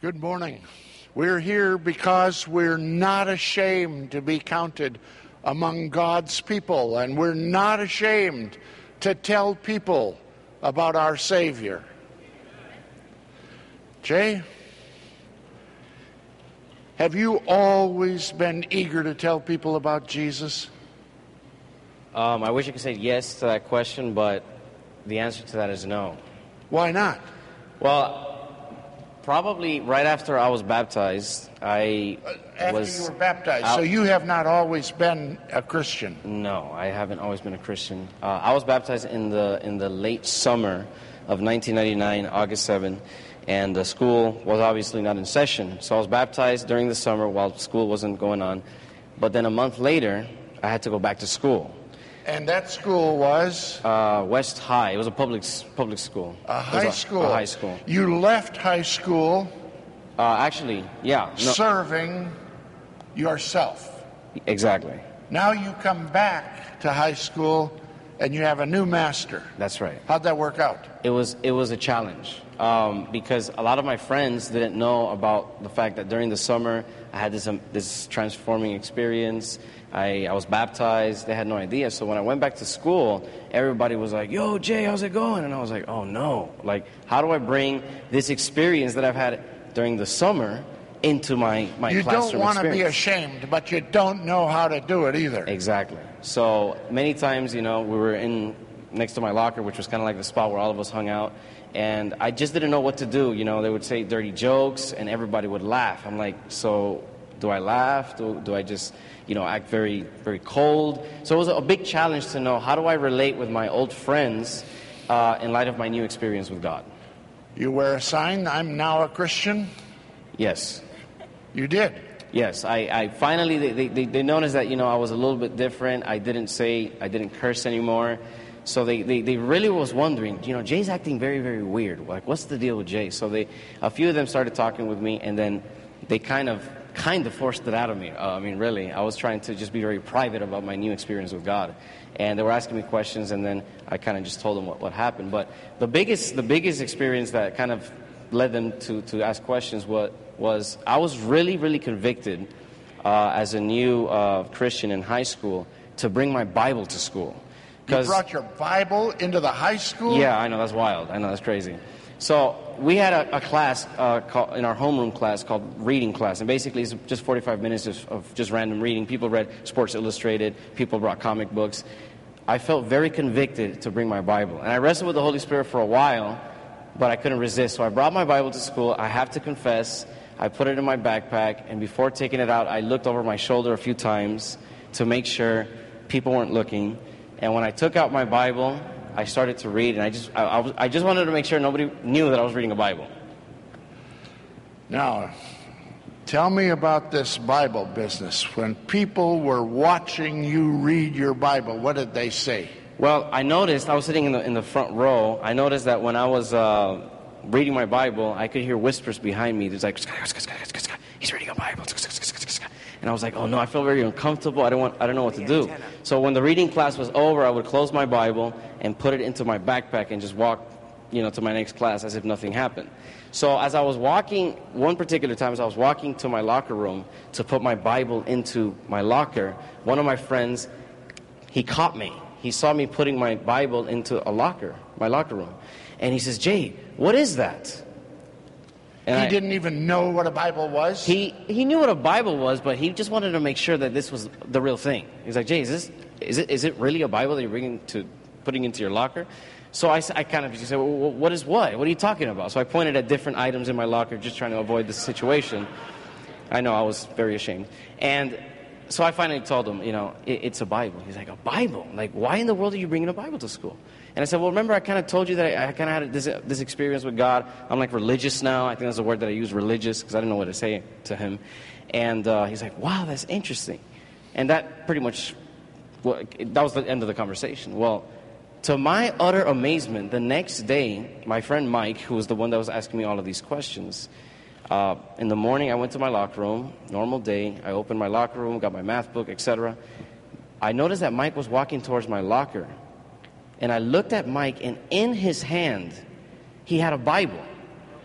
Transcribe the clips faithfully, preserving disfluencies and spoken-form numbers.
Good morning. We're here because we're not ashamed to be counted among God's people, and we're not ashamed to tell people about our Savior. Jay, have you always been eager to tell people about Jesus? Um, I wish I could say yes to that question, but the answer to that is no. Why not? Well, probably right after I was baptized, I after was... you were baptized, out, so you have not always been a Christian. No, I haven't always been a Christian. Uh, I was baptized in the in the late summer of nineteen ninety-nine, August seventh, and the school was obviously not in session. So I was baptized during the summer while school wasn't going on. But then a month later, I had to go back to school. And that school was? Uh, West High. It was a public public school. A high a, school? A high school. You left high school... Uh, actually, yeah. No. Serving yourself. Exactly. Now you come back to high school and you have a new master. That's right. How'd that work out? It was it was a challenge um, because a lot of my friends didn't know about the fact that during the summer I had this um, this transforming experience. I, I was baptized. They had no idea. So when I went back to school, everybody was like, "Yo, Jay, how's it going?" And I was like, "Oh no! Like, how do I bring this experience that I've had during the summer into my my you classroom don't want experience?" to be ashamed, but you don't know how to do it either. Exactly. So many times, you know, we were in next to my locker, which was kind of like the spot where all of us hung out, and I just didn't know what to do. You know, they would say dirty jokes, and everybody would laugh. I'm like, so do I laugh? Do, do I just, you know, act very, very cold? So it was a big challenge to know, how do I relate with my old friends uh, in light of my new experience with God? You wear a sign, "I'm now a Christian"? Yes. You did? Yes. I, I finally, they, they, they noticed that, you know, I was a little bit different. I didn't say, I didn't curse anymore. So they, they, they really was wondering, you know, Jay's acting very, very weird. Like, what's the deal with Jay? So they, a few of them started talking with me, and then they kind of, kind of forced it out of me. Uh, I mean, really, I was trying to just be very private about my new experience with God. And they were asking me questions, and then I kind of just told them what, what happened. But the biggest, the biggest experience that kind of led them to, to ask questions what, was I was really, really convicted uh, as a new uh, Christian in high school to bring my Bible to school. You brought your Bible into the high school? Yeah, I know, that's wild. I know, that's crazy. So we had a, a class uh, called, in our homeroom class called reading class, and basically it's just forty-five minutes of, of just random reading. People read Sports Illustrated, people brought comic books. I felt very convicted to bring my Bible, and I wrestled with the Holy Spirit for a while, but I couldn't resist. So I brought my Bible to school. I have to confess, I put it in my backpack, and before taking it out, I looked over my shoulder a few times to make sure people weren't looking. And when I took out my Bible, I started to read, and I just I, I, was, I just wanted to make sure nobody knew that I was reading a Bible. Now, tell me about this Bible business. When people were watching you read your Bible, what did they say? Well, I noticed, I was sitting in the in the front row, I noticed that when I was uh, reading my Bible, I could hear whispers behind me. There's like, he's reading a Bible. And I was like, oh no, I feel very uncomfortable. I don't want, I don't know what to do. So when the reading class was over, I would close my Bible and put it into my backpack and just walk, you know, to my next class as if nothing happened. So as I was walking, one particular time as I was walking to my locker room to put my Bible into my locker, one of my friends, he caught me. He saw me putting my Bible into a locker, my locker room. And he says, Jay, what is that? And he I, didn't even know what a Bible was? He he knew what a Bible was, but he just wanted to make sure that this was the real thing. He's like, Jay, is this is it is it really a Bible that you're bringing to putting into your locker? So I, I kind of just said, well, what is what? What are you talking about? So I pointed at different items in my locker, just trying to avoid the situation. I know, I was very ashamed. And so I finally told him, you know, it, it's a Bible. He's like, a Bible? Like, why in the world are you bringing a Bible to school? And I said, well, remember I kind of told you that I, I kind of had this, this experience with God. I'm like religious now. I think that's the word that I use, religious, because I didn't know what to say to him. And uh, he's like, wow, that's interesting. And that pretty much, well, that was the end of the conversation. Well, to my utter amazement, the next day, my friend Mike, who was the one that was asking me all of these questions, uh, in the morning I went to my locker room, normal day. I opened my locker room, got my math book, et cetera. I noticed that Mike was walking towards my locker. And I looked at Mike, and in his hand, he had a Bible.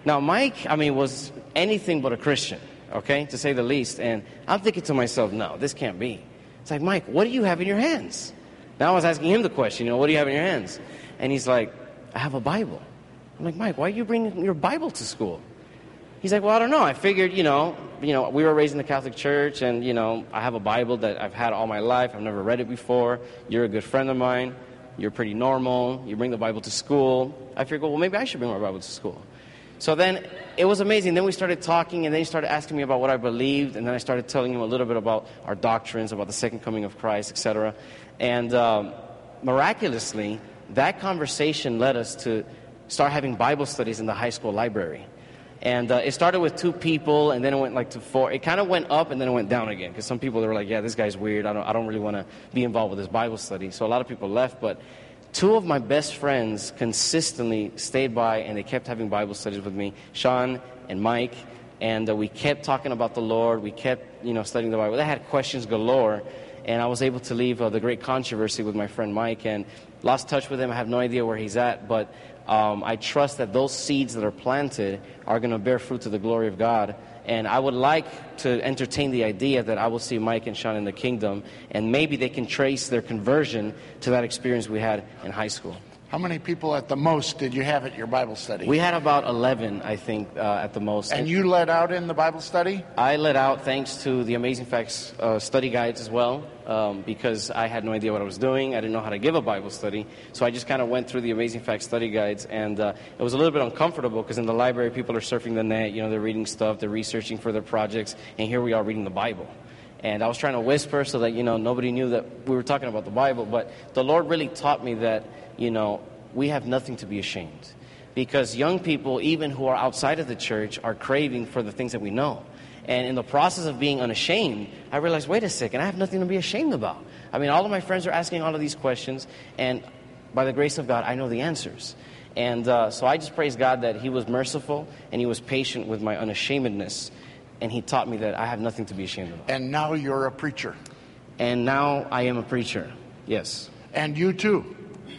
Now, Mike, I mean, was anything but a Christian, okay, to say the least. And I'm thinking to myself, no, this can't be. It's like, Mike, what do you have in your hands? Now I was asking him the question, you know, what do you have in your hands? And he's like, I have a Bible. I'm like, Mike, why are you bringing your Bible to school? He's like, well, I don't know. I figured, you know, you know, we were raised in the Catholic Church, and, you know, I have a Bible that I've had all my life. I've never read it before. You're a good friend of mine. You're pretty normal. You bring the Bible to school. I figured, well, maybe I should bring my Bible to school. So then it was amazing. Then we started talking, and then he started asking me about what I believed, and then I started telling him a little bit about our doctrines, about the second coming of Christ, et cetera. And um, miraculously, that conversation led us to start having Bible studies in the high school library. And uh, it started with two people, and then it went like to four. It kind of went up, and then it went down again, because some people, they were like, yeah, this guy's weird. I don't, I don't really want to be involved with this Bible study. So a lot of people left, but two of my best friends consistently stayed by, and they kept having Bible studies with me, Sean and Mike, and uh, we kept talking about the Lord. We kept, you know, studying the Bible. They had questions galore, and I was able to leave uh, the Great Controversy with my friend Mike, and lost touch with him. I have no idea where he's at, but um, I trust that those seeds that are planted are going to bear fruit to the glory of God. And I would like to entertain the idea that I will see Mike and Sean in the kingdom, and maybe they can trace their conversion to that experience we had in high school. How many people at the most did you have at your Bible study? We had about eleven, I think, uh, at the most. And you led out in the Bible study? I led out thanks to the Amazing Facts uh, study guides as well, um, because I had no idea what I was doing. I didn't know how to give a Bible study. So I just kind of went through the Amazing Facts study guides, and uh, it was a little bit uncomfortable because in the library people are surfing the net, you know, they're reading stuff, they're researching for their projects, and here we are reading the Bible. And I was trying to whisper so that, you know, nobody knew that we were talking about the Bible, but the Lord really taught me that, you know, we have nothing to be ashamed, because young people, even who are outside of the church, are craving for the things that we know. And in the process of being unashamed, I realized, wait a second, I have nothing to be ashamed about. I mean, all of my friends are asking all of these questions, and by the grace of God, I know the answers. And uh, so I just praise God that He was merciful and He was patient with my unashamedness, and He taught me that I have nothing to be ashamed about. And now you're a preacher. And now I am a preacher, yes. And you too.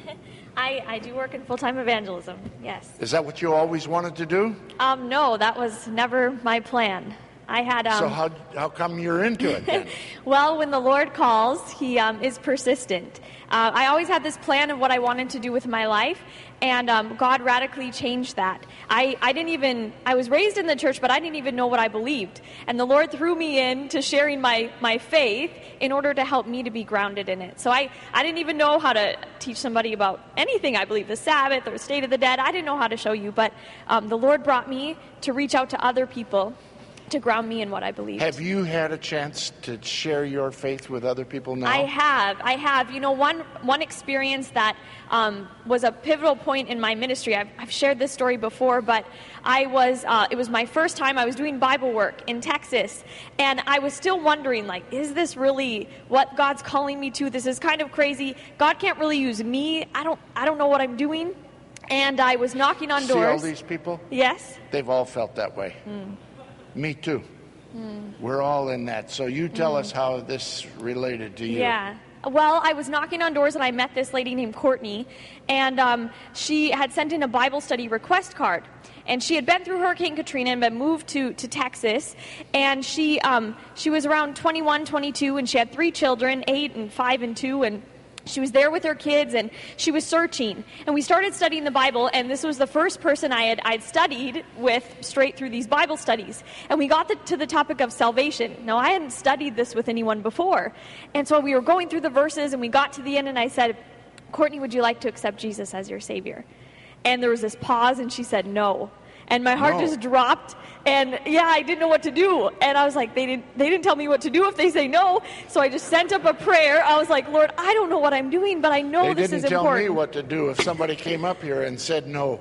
I, I do work in full-time evangelism, yes. Is that what you always wanted to do? Um, no, that was never my plan. I had... Um, so how how come you're into it then? Well, when the Lord calls, He um, is persistent. Uh, I always had this plan of what I wanted to do with my life, and um, God radically changed that. I, I didn't even... I was raised in the church, but I didn't even know what I believed. And the Lord threw me into sharing my, my faith in order to help me to be grounded in it. So I, I didn't even know how to teach somebody about anything. I believe the Sabbath or the state of the dead. I didn't know how to show you, but um, the Lord brought me to reach out to other people to ground me in what I believe. Have you had a chance to share your faith with other people now? I have. I have. You know, one one experience that um, was a pivotal point in my ministry. I've, I've shared this story before, but I was. Uh, it was my first time. I was doing Bible work in Texas, and I was still wondering, like, is this really what God's calling me to? This is kind of crazy. God can't really use me. I don't. I don't know what I'm doing. And I was knocking on See doors. all these people? Yes. They've all felt that way. Mm. Me too. Mm. We're all in that. So you tell mm. us how this related to you. Yeah. Well, I was knocking on doors and I met this lady named Courtney, and um, she had sent in a Bible study request card. And she had been through Hurricane Katrina and been moved to, to Texas. And she um, she was around twenty-one, twenty-two, and she had three children, eight and five and two, and she was there with her kids, and she was searching. And we started studying the Bible, and this was the first person I had I'd studied with straight through these Bible studies. And we got the, to the topic of salvation. Now, I hadn't studied this with anyone before. And so we were going through the verses, and we got to the end, and I said, Courtney, would you like to accept Jesus as your Savior? And there was this pause, and she said, no. And my heart no. just dropped, and yeah, I didn't know what to do. And I was like, they didn't they didn't tell me what to do if they say no. So I just sent up a prayer. I was like, Lord, I don't know what I'm doing, but I know they this is important. They didn't tell me what to do if somebody came up here and said no.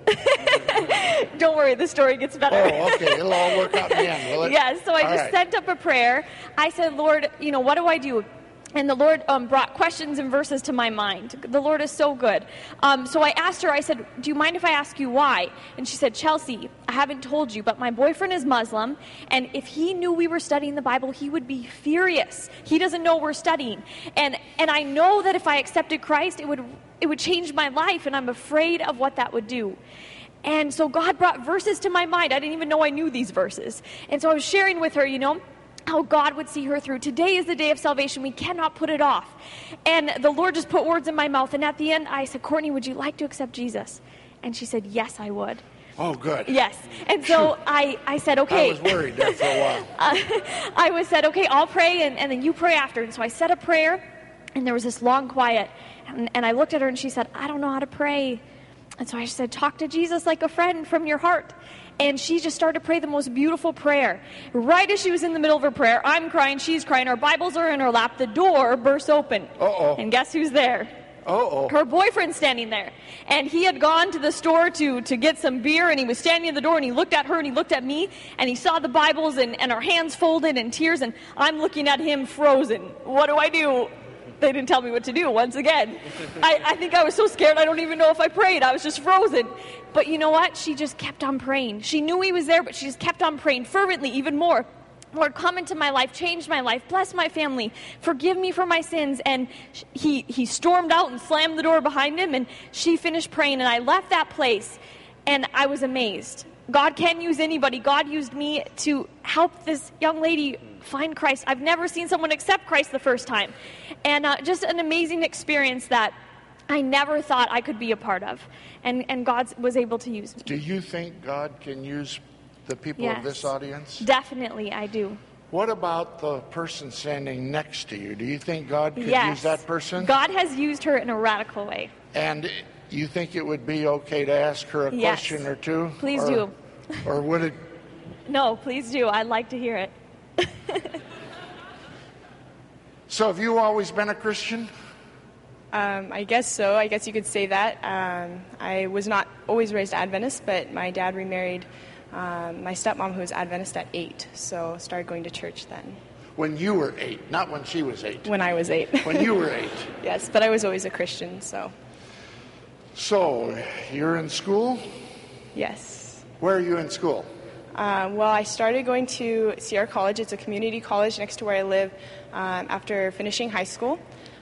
Don't worry, the story gets better. Oh, okay, it'll all work out in the end, will it? Yeah, so I all just right. sent up a prayer. I said, Lord, you know, what do I do? And the Lord um, brought questions and verses to my mind. The Lord is so good. Um, so I asked her, I said, do you mind if I ask you why? And she said, Chelsea, I haven't told you, but my boyfriend is Muslim, and if he knew we were studying the Bible, he would be furious. He doesn't know we're studying. And and I know that if I accepted Christ, it would it would change my life, and I'm afraid of what that would do. And so God brought verses to my mind. I didn't even know I knew these verses. And so I was sharing with her, you know, how God would see her through. Today is the day of salvation. We cannot put it off. And the Lord just put words in my mouth. And at the end, I said, Courtney, would you like to accept Jesus? And she said, yes, I would. Oh, good. Yes. And so I, I said, okay. I was worried there for a while. uh, I was said, okay, I'll pray, and, and then you pray after. And so I said a prayer, and there was this long quiet. And, and I looked at her, and she said, I don't know how to pray. And so I said, talk to Jesus like a friend from your heart. And she just started to pray the most beautiful prayer. Right as she was in the middle of her prayer, I'm crying, she's crying, our Bibles are in her lap, the door bursts open. Uh-oh. And guess who's there? Uh-oh. Her boyfriend's standing there. And he had gone to the store to, to get some beer, and he was standing at the door, and he looked at her, and he looked at me, and he saw the Bibles, and, and our hands folded in tears, and I'm looking at him frozen. What do I do? They didn't tell me what to do once again. I, I think I was so scared I don't even know if I prayed. I was just frozen. But you know what? She just kept on praying. She knew he was there, but she just kept on praying fervently, even more. Lord, come into my life, change my life, bless my family, forgive me for my sins. And he, he stormed out and slammed the door behind him, and she finished praying, and I left that place, and I was amazed. God can use anybody. God used me to help this young lady find Christ. I've never seen someone accept Christ the first time. And uh, just an amazing experience that I never thought I could be a part of. And, and God was able to use me. Do you think God can use the people Yes. of this audience? Definitely, I do. What about the person standing next to you? Do you think God could Yes. use that person? God has used her in a radical way. And you think it would be okay to ask her a Yes. question or two? Please or, do. Or would it? No, please do. I'd like to hear it. So have you always been a Christian? Um, I guess so. I guess you could say that. Um, I was not always raised Adventist, but my dad remarried um, my stepmom, who was Adventist, at eight, so started going to church then. When you were eight, not when she was eight. When I was eight. When you were eight. Yes, but I was always a Christian, so So you're in school? yes. Where are you in school? Uh, well, I started going to Sierra College. It's a community college next to where I live um, after finishing high school,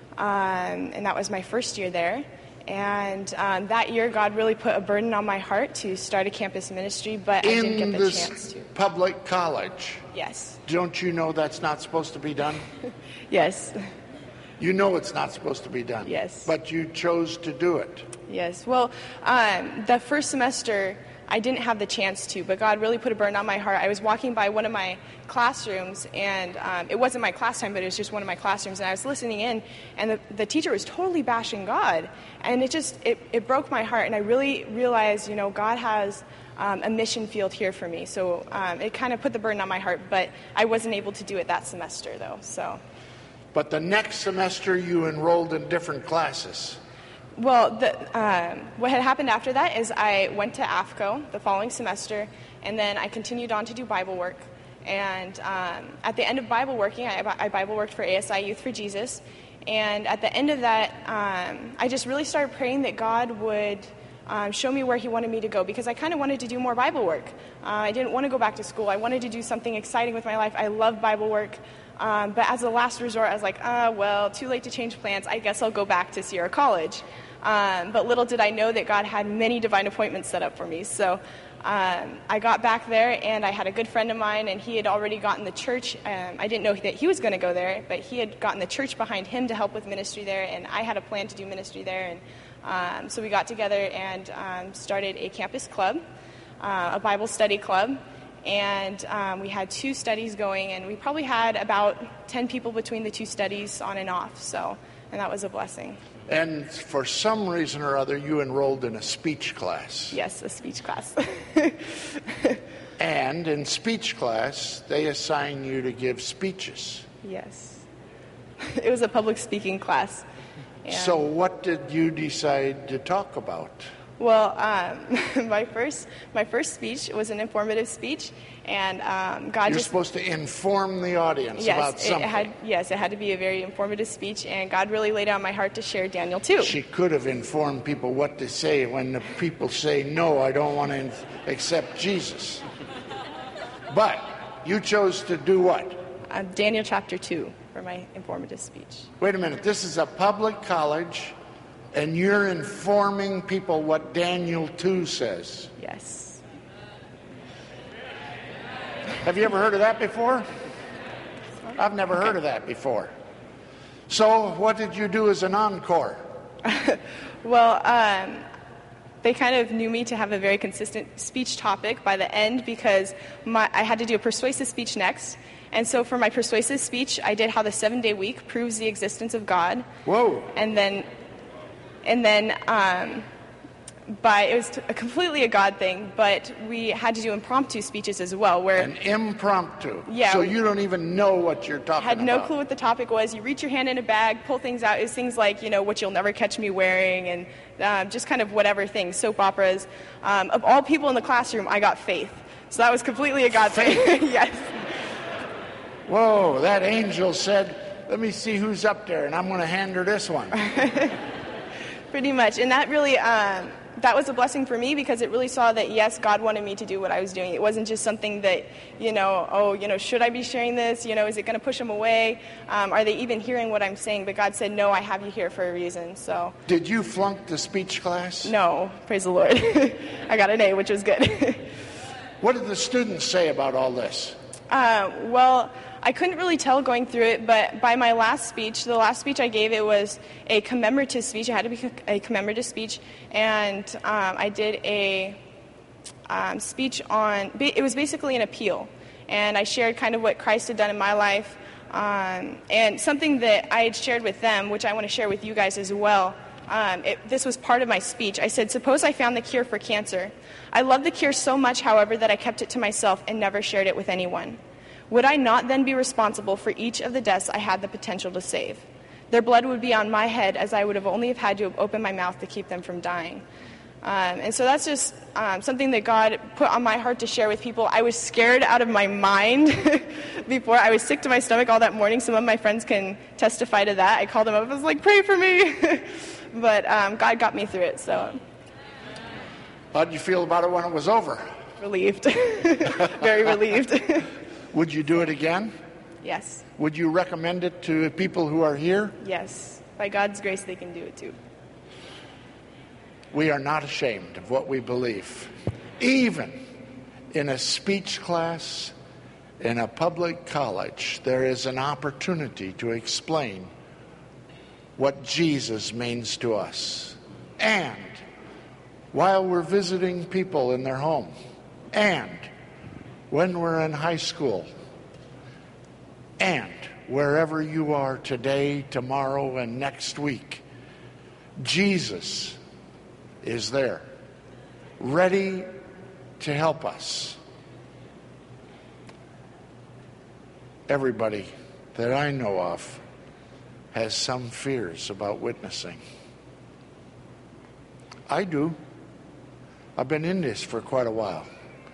um, and that was my first year there. And um, that year, God really put a burden on my heart to start a campus ministry, but I didn't In get the this chance to. public college. Yes. Don't you know that's not supposed to be done? Yes. You know it's not supposed to be done. Yes. But you chose to do it. Yes. Well, um, the first semester, I didn't have the chance to, but God really put a burden on my heart. I was walking by one of my classrooms, and um, it wasn't my class time, but it was just one of my classrooms, and I was listening in, and the, the teacher was totally bashing God, and it just, it, it broke my heart, and I really realized, you know, God has um, a mission field here for me, so um, it kind of put the burden on my heart, but I wasn't able to do it that semester, though, so. But the next semester you enrolled in different classes. Well, the, um, what had happened after that is I went to A F C O the following semester, and then I continued on to do Bible work. And um, at the end of Bible working, I, I Bible worked for A S I Youth for Jesus. And at the end of that, um, I just really started praying that God would um, show me where He wanted me to go, because I kind of wanted to do more Bible work. Uh, I didn't want to go back to school. I wanted to do something exciting with my life. I love Bible work. Um, but as a last resort, I was like, ah, well, too late to change plans. I guess I'll go back to Sierra College. Um, but little did I know that God had many divine appointments set up for me. So um, I got back there, and I had a good friend of mine, and he had already gotten the church. Um, I didn't know that he was going to go there, but he had gotten the church behind him to help with ministry there, and I had a plan to do ministry there. And um, so we got together and um, started a campus club, uh, a Bible study club. And um, we had two studies going, and we probably had about ten people between the two studies on and off. So, and that was a blessing. And for some reason or other, you enrolled in a speech class. Yes, a speech class. And in speech class, they assign you to give speeches. Yes. It was a public speaking class. And So what did you decide to talk about? Well, um, my first my first speech was an informative speech, and um, God You're just supposed to inform the audience yes, about it something. had yes, it had to be a very informative speech, and God really laid on my heart to share Daniel two. She could have informed people what to say when the people say, no, I don't want to accept Jesus. But you chose to do what? Uh, Daniel chapter two for my informative speech. Wait a minute, this is a public college And you're informing people what Daniel two says. Yes. Have you ever heard of that before? I've never heard of that before. So what did you do as an encore? Well, um, they kind of knew me to have a very consistent speech topic by the end because my, I had to do a persuasive speech next. And so for my persuasive speech, I did how the seven-day week proves the existence of God. Whoa. And then, and then um, by, it was t- completely a God thing, but we had to do impromptu speeches as well. Where An impromptu. Yeah. So you don't even know what you're talking had no about. clue what the topic was. You reach your hand in a bag, pull things out. It was things like, you know, what you'll never catch me wearing, and um, just kind of whatever things, soap operas. Um, of all people in the classroom, I got faith. So that was completely a God thing. Yes. Whoa, that angel said, let me see who's up there, and I'm going to hand her this one. Pretty much. And that really, um, that was a blessing for me because it really saw that, yes, God wanted me to do what I was doing. It wasn't just something that, you know, oh, you know, should I be sharing this? You know, is it going to push them away? Um, are they even hearing what I'm saying? But God said, no, I have you here for a reason. So. Did you flunk the speech class? No, praise the Lord. I got an A, which was good. What did the students say about all this? Uh, well, I couldn't really tell going through it, but by my last speech, the last speech I gave, it was a commemorative speech. It had to be a commemorative speech, and um, I did a um, speech on, it was basically an appeal, and I shared kind of what Christ had done in my life, um, and something that I had shared with them, which I want to share with you guys as well. Um, it, this was part of my speech. I said, suppose I found the cure for cancer. I love the cure so much, however, that I kept it to myself and never shared it with anyone. Would I not then be responsible for each of the deaths I had the potential to save? Their blood would be on my head, as I would have only have had to have opened my mouth to keep them from dying. Um, and so that's just um, something that God put on my heart to share with people. I was scared out of my mind before. I was sick to my stomach all that morning. Some of my friends can testify to that. I called them up. I was like, pray for me. But um, God got me through it, so. How did you feel about it when it was over? Relieved. Very relieved. Would you do it again? Yes. Would you recommend it to people who are here? Yes. By God's grace, they can do it too. We are not ashamed of what we believe. Even in a speech class, in a public college, there is an opportunity to explain what Jesus means to us. And while we're visiting people in their home, and when we're in high school, and wherever you are today, tomorrow, and next week, Jesus is there, ready to help us. Everybody that I know of has some fears about witnessing. I do. I've been in this for quite a while.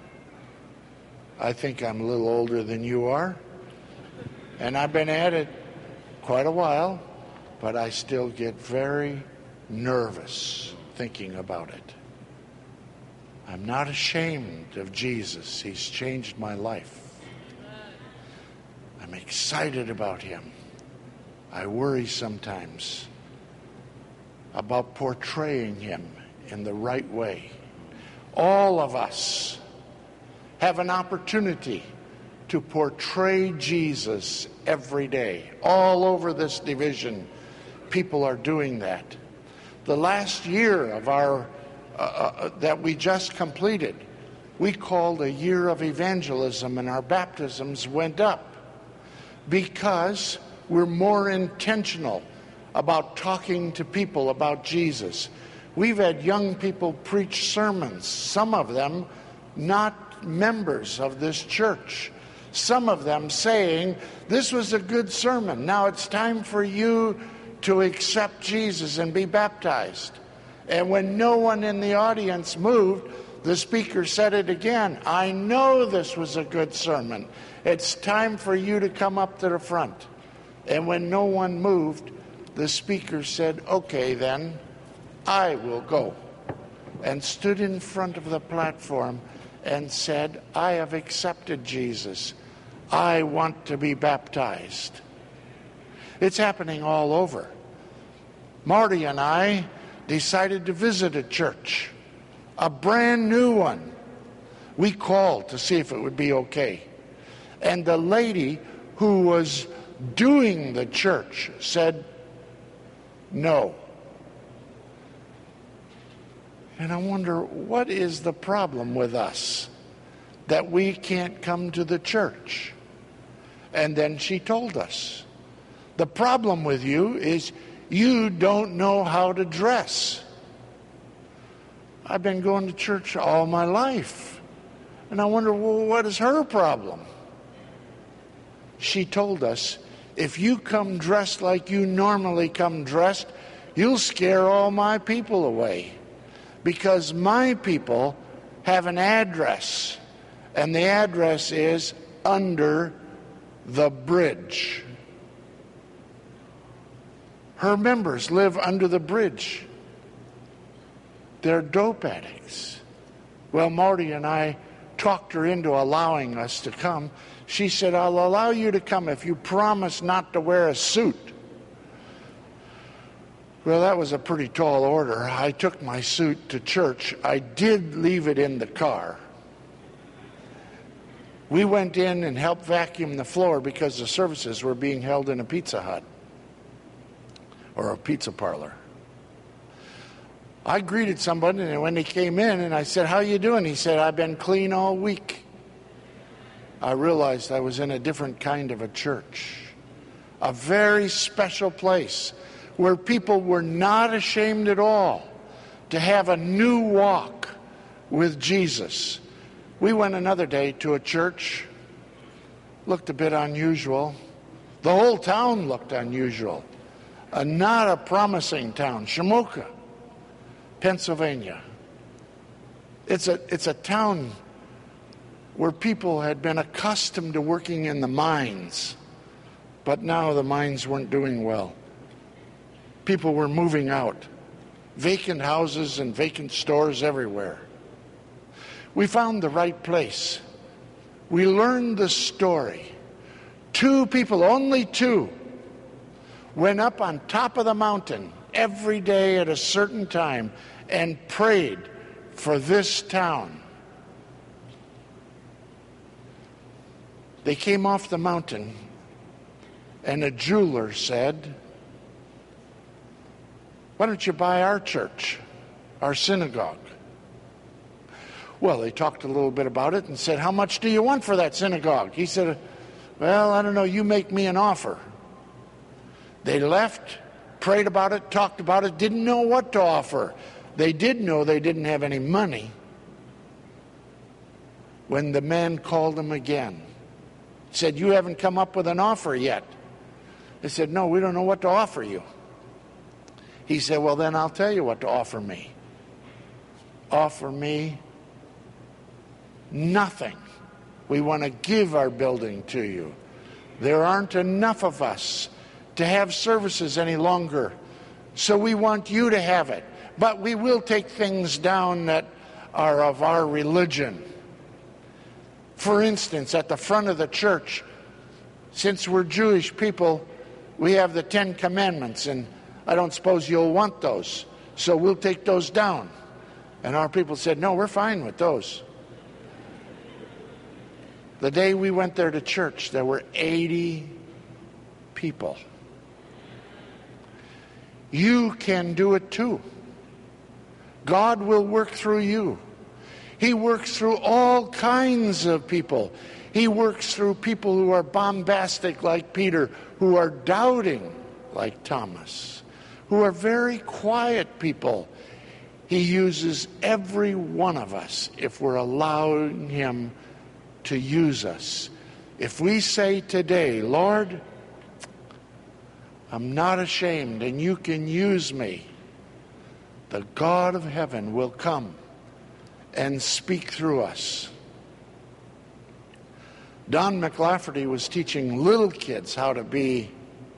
I think I'm a little older than you are, and I've been at it quite a while, but I still get very nervous thinking about it. I'm not ashamed of Jesus. He's changed my life. I'm excited about him. I worry sometimes about portraying him in the right way. All of us have an opportunity to portray Jesus every day. All over this division, people are doing that. The last year of our uh, uh, that we just completed, we called a year of evangelism, and our baptisms went up because we're more intentional about talking to people about Jesus. We've had young people preach sermons, some of them not members of this church. Some of them saying, this was a good sermon. Now it's time for you to accept Jesus and be baptized. And when no one in the audience moved, the speaker said it again. I know this was a good sermon. It's time for you to come up to the front. And when no one moved, the speaker said, okay, then I will go. And stood in front of the platform and said, I have accepted Jesus. I want to be baptized. It's happening all over. Marty and I decided to visit a church, a brand new one. We called to see if it would be okay. And the lady who was doing the church said no. And I wonder, what is the problem with us that we can't come to the church? And then she told us, the problem with you is you don't know how to dress. I've been going to church all my life. And I wonder, well, what is her problem? She told us, if you come dressed like you normally come dressed, you'll scare all my people away. Because my people have an address, and the address is under the bridge. Her members live under the bridge. They're dope addicts. Well, Marty and I talked her into allowing us to come. She said, I'll allow you to come if you promise not to wear a suit. Well, that was a pretty tall order. I took my suit to church. I did leave it in the car. We went in and helped vacuum the floor because the services were being held in a Pizza Hut or a pizza parlor. I greeted somebody, and when he came in, and I said, how you doing? He said, I've been clean all week. I realized I was in a different kind of a church, a very special place where people were not ashamed at all to have a new walk with Jesus. We went another day to a church, looked a bit unusual. The whole town looked unusual. Uh, not a promising town, Shamoka, Pennsylvania. It's a, it's a town where people had been accustomed to working in the mines, but now the mines weren't doing well. People were moving out. Vacant houses and vacant stores everywhere. We found the right place. We learned the story. Two people, only two, went up on top of the mountain every day at a certain time and prayed for this town. They came off the mountain, and a jeweler said, why don't you buy our church, our synagogue? Well, they talked a little bit about it and said, how much do you want for that synagogue? He said, well, I don't know, you make me an offer. They left, prayed about it, talked about it, didn't know what to offer. They did know they didn't have any money when the man called them again. Said, you haven't come up with an offer yet. They said, no, we don't know what to offer you. He said, well, then I'll tell you what to offer me. Offer me nothing. We want to give our building to you. There aren't enough of us to have services any longer, so we want you to have it. But we will take things down that are of our religion. For instance, at the front of the church, since we're Jewish people, we have the Ten Commandments, and I don't suppose you'll want those, so we'll take those down. And our people said, no, we're fine with those. The day we went there to church, there were eighty people. You can do it too. God will work through you. He works through all kinds of people. He works through people who are bombastic like Peter, who are doubting like Thomas, who are very quiet people. He uses every one of us if we're allowing him to use us. If we say today, Lord, I'm not ashamed and you can use me, the God of heaven will come and speak through us. Don McLafferty was teaching little kids how to be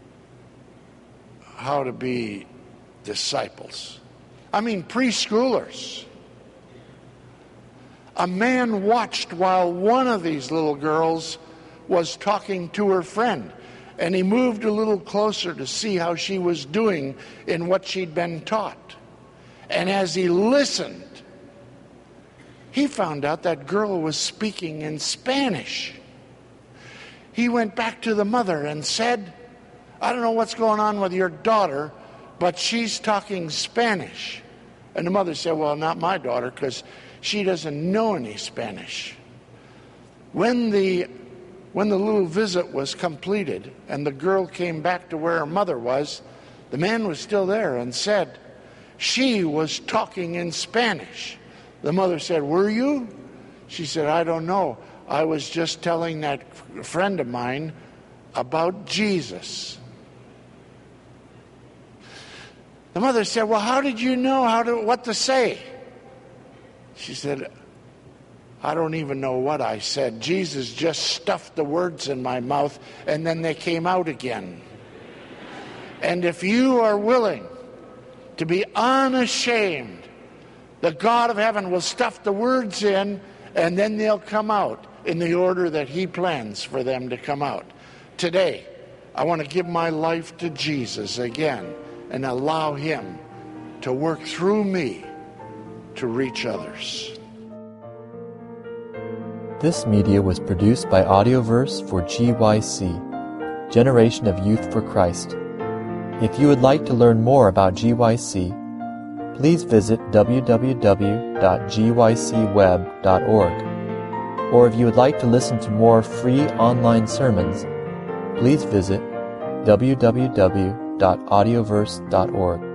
how to be disciples. I mean, preschoolers. A man watched while one of these little girls was talking to her friend, and he moved a little closer to see how she was doing in what she'd been taught. And as he listened, he found out that girl was speaking in Spanish. He went back to the mother and said, I don't know what's going on with your daughter, but she's talking Spanish. And the mother said, well, not my daughter, because she doesn't know any Spanish. When the, when the little visit was completed and the girl came back to where her mother was, the man was still there and said, she was talking in Spanish. The mother said, were you? She said, I don't know. I was just telling that friend of mine about Jesus. The mother said, well, how did you know how to, what to say? She said, I don't even know what I said. Jesus just stuffed the words in my mouth, and then they came out again. And if you are willing to be unashamed, the God of heaven will stuff the words in, and then they'll come out in the order that he plans for them to come out. Today, I want to give my life to Jesus again and allow him to work through me to reach others. This media was produced by Audioverse for G Y C, Generation of Youth for Christ. If you would like to learn more about G Y C, please visit w w w dot g y c web dot org. Or if you would like to listen to more free online sermons, please visit w w w dot audioverse dot org.